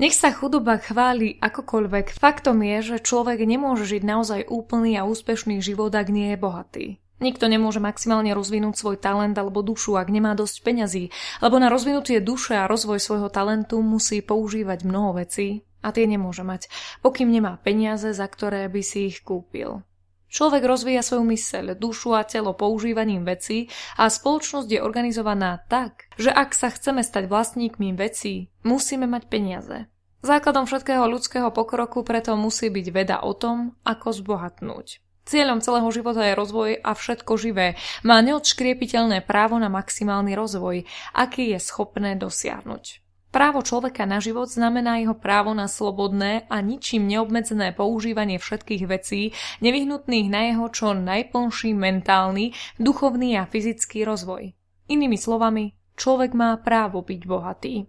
Nech sa chudoba chváli akokoľvek, faktom je, že človek nemôže žiť naozaj úplný a úspešný život, ak nie je bohatý. Nikto nemôže maximálne rozvinúť svoj talent alebo dušu, ak nemá dosť peňazí, lebo na rozvinutie duše a rozvoj svojho talentu musí používať mnoho vecí a tie nemôže mať, pokým nemá peniaze, za ktoré by si ich kúpil. Človek rozvíja svoju myseľ, dušu a telo používaním vecí a spoločnosť je organizovaná tak, že ak sa chceme stať vlastníkmi vecí, musíme mať peniaze. Základom všetkého ľudského pokroku preto musí byť veda o tom, ako zbohatnúť. Cieľom celého života je rozvoj a všetko živé má neodškriepiteľné právo na maximálny rozvoj, aký je schopné dosiahnuť. Právo človeka na život znamená jeho právo na slobodné a ničím neobmedzené používanie všetkých vecí, nevyhnutných na jeho čo najplnší mentálny, duchovný a fyzický rozvoj. Inými slovami, človek má právo byť bohatý.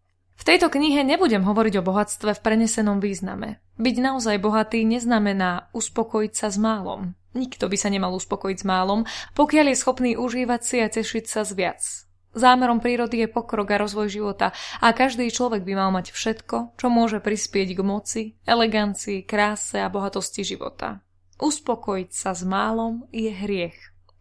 V tejto knihe nebudem hovoriť o bohatstve v prenesenom význame. Byť naozaj bohatý neznamená uspokojiť sa s málom. Nikto by sa nemal uspokojiť s málom, pokiaľ je schopný užívať si a tešiť sa z viac. Zámerom prírody je pokrok a rozvoj života a každý človek by mal mať všetko, čo môže prispieť k moci, elegancii, kráse a bohatosti života. Uspokojiť sa s málom je hriech.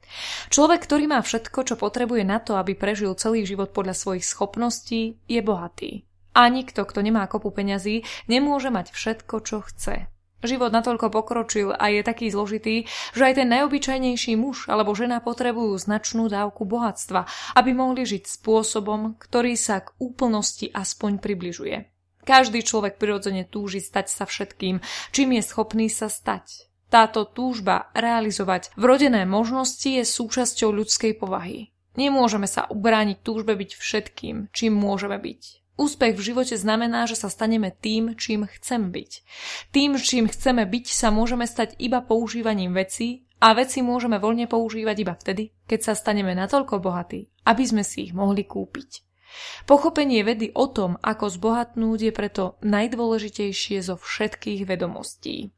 Človek, ktorý má všetko, čo potrebuje na to, aby prežil celý život podľa svojich schopností, je bohatý. A nikto, kto nemá kopu peňazí, nemôže mať všetko, čo chce. Život natoľko pokročil a je taký zložitý, že aj ten najobyčajnejší muž alebo žena potrebujú značnú dávku bohatstva, aby mohli žiť spôsobom, ktorý sa k úplnosti aspoň približuje. Každý človek prirodzene túži stať sa všetkým, čím je schopný sa stať. Táto túžba realizovať vrodené možnosti je súčasťou ľudskej povahy. Nemôžeme sa ubrániť túžbe byť všetkým, čím môžeme byť. Úspech v živote znamená, že sa staneme tým, čím chcem byť. Tým, čím chceme byť, sa môžeme stať iba používaním vecí a veci môžeme voľne používať iba vtedy, keď sa staneme natoľko bohatí, aby sme si ich mohli kúpiť. Pochopenie vedy o tom, ako zbohatnúť, je preto najdôležitejšie zo všetkých vedomostí.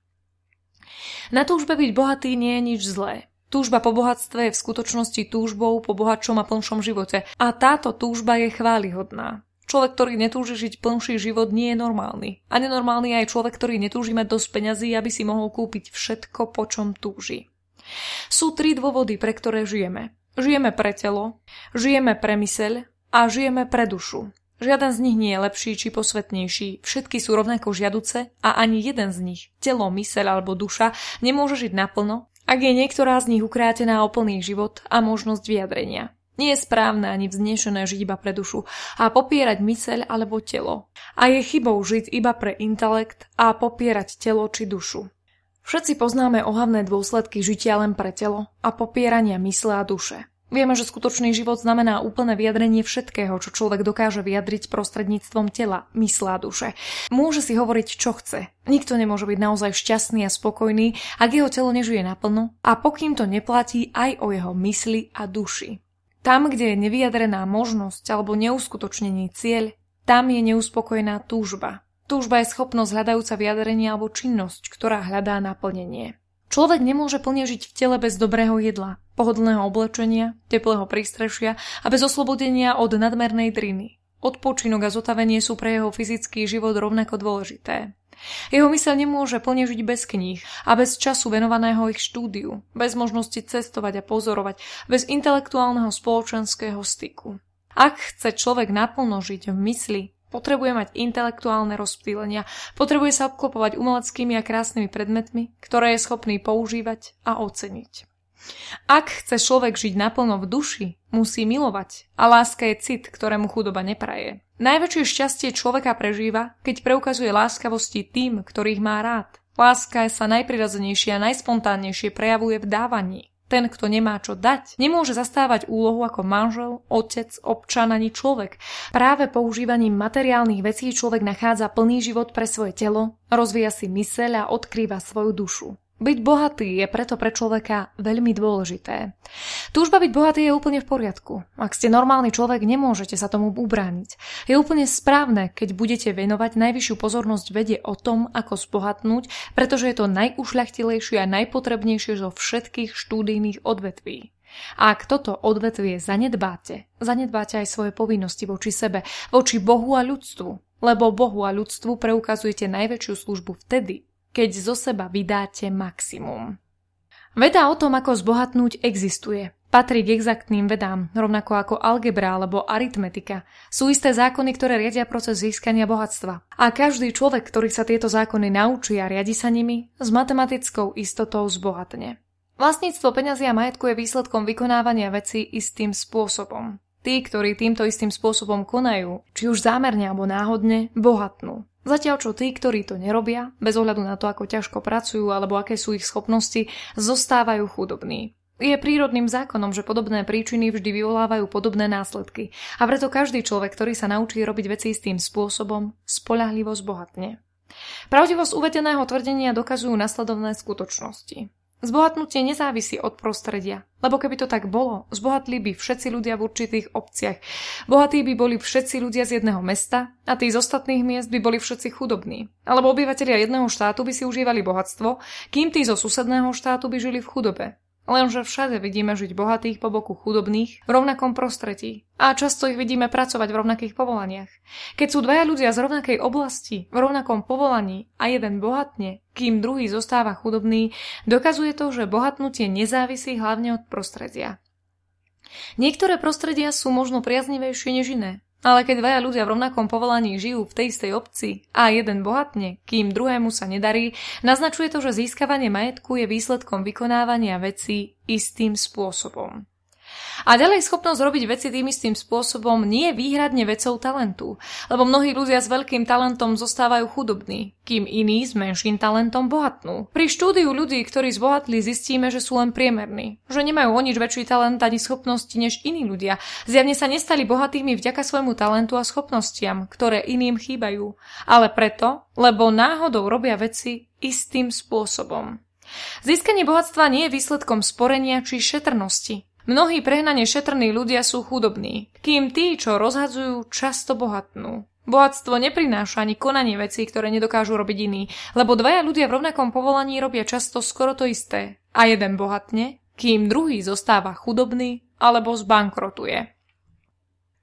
Na túžbe byť bohatý nie je nič zlé. Túžba po bohatstve je v skutočnosti túžbou po bohatšom a plnšom živote a táto túžba je chválihodná. Človek, ktorý netúži žiť plnší život, nie je normálny. A nenormálny je aj človek, ktorý netúži mať dosť peňazí, aby si mohol kúpiť všetko, po čom túži. Sú 3 dôvody, pre ktoré žijeme. Žijeme pre telo, žijeme pre myseľ a žijeme pre dušu. Žiaden z nich nie je lepší či posvetnejší, všetky sú rovnako žiaduce a ani jeden z nich, telo, myseľ alebo duša, nemôže žiť naplno, ak je niektorá z nich ukrátená o plný život a možnosť vyjadrenia. Nie je správne ani vznešené žiť iba pre dušu a popierať myseľ alebo telo. A je chybou žiť iba pre intelekt a popierať telo či dušu. Všetci poznáme ohavné dôsledky žitia len pre telo a popierania mysle a duše. Vieme, že skutočný život znamená úplné vyjadrenie všetkého, čo človek dokáže vyjadriť prostredníctvom tela, mysle a duše. Môže si hovoriť, čo chce. Nikto nemôže byť naozaj šťastný a spokojný, ak jeho telo nežije naplno a pokým to neplatí aj o jeho mysli a duši. Tam, kde je nevyjadrená možnosť alebo neuskutočnený cieľ, tam je neuspokojená túžba. Túžba je schopnosť hľadajúca vyjadrenie alebo činnosť, ktorá hľadá naplnenie. Človek nemôže plne žiť v tele bez dobrého jedla, pohodlného oblečenia, teplého prístrešia a bez oslobodenia od nadmernej driny. Odpočinok a zotavenie sú pre jeho fyzický život rovnako dôležité. Jeho myseľ nemôže plne žiť bez kníh a bez času venovaného ich štúdiu, bez možnosti cestovať a pozorovať, bez intelektuálneho spoločenského styku. Ak chce človek naplno žiť v mysli, potrebuje mať intelektuálne rozptýlenia, potrebuje sa obklopovať umeleckými a krásnymi predmetmi, ktoré je schopný používať a oceniť. Ak chce človek žiť naplno v duši, musí milovať a láska je cit, ktorému chudoba nepraje. Najväčšie šťastie človeka prežíva, keď preukazuje láskavosti tým, ktorých má rád. Láska sa najprirodzenejšie a najspontánnejšie prejavuje v dávaní. Ten, kto nemá čo dať, nemôže zastávať úlohu ako manžel, otec, občan ani človek. Práve používaním materiálnych vecí človek nachádza plný život pre svoje telo, rozvíja si myseľ a odkrýva svoju dušu. Byť bohatý je preto pre človeka veľmi dôležité. Túžba byť bohatý je úplne v poriadku. Ak ste normálny človek, nemôžete sa tomu ubrániť. Je úplne správne, keď budete venovať najvyššiu pozornosť vede o tom, ako zbohatnúť, pretože je to najušľachtilejšie a najpotrebnejšie zo všetkých štúdijných odvetví. A ak toto odvetvie zanedbáte aj svoje povinnosti voči sebe, voči Bohu a ľudstvu. lebo Bohu a ľudstvu preukazujete najväčšiu službu vtedy, keď zo seba vydáte maximum. Veda o tom, ako zbohatnúť, existuje. Patrí k exaktným vedám, rovnako ako algebra alebo aritmetika. Sú isté zákony, ktoré riadia proces získania bohatstva. A každý človek, ktorý sa tieto zákony naučí a riadi sa nimi, s matematickou istotou zbohatne. Vlastníctvo peňazí a majetku je výsledkom vykonávania vecí istým spôsobom. Tí, ktorí týmto istým spôsobom konajú, či už zámerne alebo náhodne, bohatnú. Zatiaľ čo tí, ktorí to nerobia, bez ohľadu na to, ako ťažko pracujú alebo aké sú ich schopnosti, zostávajú chudobní. Je prírodným zákonom, že podobné príčiny vždy vyvolávajú podobné následky a preto každý človek, ktorý sa naučí robiť veci istým spôsobom, spoľahlivo zbohatne. Pravdivosť uvedeného tvrdenia dokazujú nasledovné skutočnosti. Zbohatnutie nezávisí od prostredia, lebo keby to tak bolo, zbohatli by všetci ľudia v určitých obciach. Bohatí by boli všetci ľudia z jedného mesta a tí z ostatných miest by boli všetci chudobní. Alebo obyvatelia jedného štátu by si užívali bohatstvo, kým tí zo susedného štátu by žili v chudobe. Lenže všade vidíme žiť bohatých po boku chudobných v rovnakom prostredí a často ich vidíme pracovať v rovnakých povolaniach. Keď sú dvaja ľudia z rovnakej oblasti v rovnakom povolaní a jeden bohatne, kým druhý zostáva chudobný, dokazuje to, že bohatnutie nezávisí hlavne od prostredia. Niektoré prostredia sú možno priaznivejšie než iné. Ale keď dvaja ľudia v rovnakom povolaní žijú v tej istej obci a jeden bohatne, kým druhému sa nedarí, naznačuje to, že získavanie majetku je výsledkom vykonávania vecí istým spôsobom. A ďalej schopnosť robiť veci tým istým spôsobom nie je výhradne vecou talentu, lebo mnohí ľudia s veľkým talentom zostávajú chudobní, kým iní s menším talentom bohatnú. Pri štúdiu ľudí, ktorí zbohatli, zistíme, že sú len priemerní, že nemajú o nič väčší talent ani schopnosti než iní ľudia. Zjavne sa nestali bohatými vďaka svojmu talentu a schopnostiam, ktoré iným chýbajú, ale preto, lebo náhodou robia veci istým spôsobom. Získanie bohatstva nie je výsledkom sporenia či šetrnosti. Mnohí prehnane šetrní ľudia sú chudobní, kým tí, čo rozhadzujú, často bohatnú. Bohatstvo neprináša ani konanie vecí, ktoré nedokážu robiť iní, lebo dvaja ľudia v rovnakom povolaní robia často skoro to isté. A jeden bohatne, kým druhý zostáva chudobný alebo zbankrotuje.